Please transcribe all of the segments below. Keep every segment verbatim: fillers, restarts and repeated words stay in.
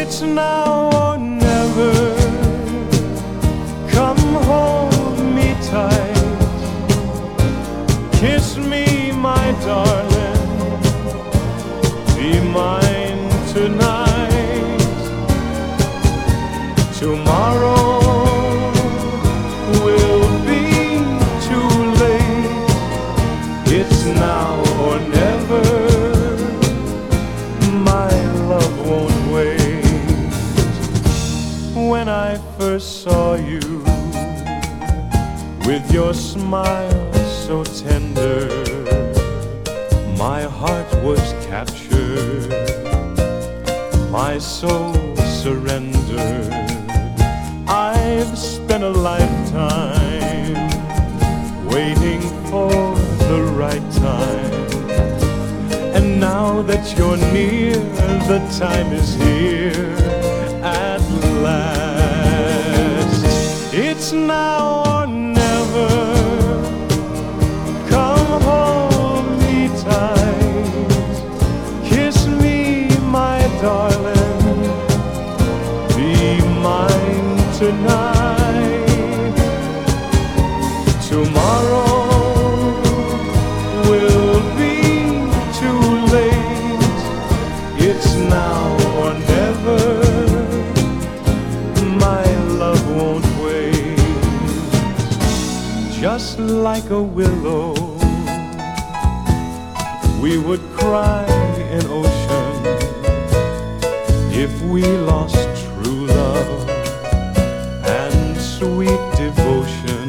It's now or never. Come hold me tight, kiss me, my darling, be mine tonight. Tomorrow will be too late. It's now or never. My love won't wait. When I first saw you, with your smile so tender, my heart was captured, my soul surrendered. I've spent a lifetime waiting for the right time, and now that you're near, the time is here at last. It's now or never. Come hold me tight, kiss me, my darling, be mine tonight. Tomorrow will be too late. It's now or never. My love won't wait. Just like a willow, we would cry in ocean if we lost true love and sweet devotion.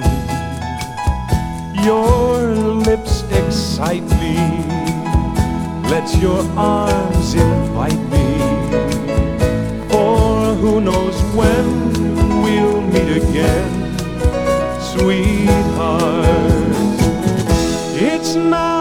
Your lips excite me, let your arms invite me, for who knows when we'll meet again, sweetheart. It's now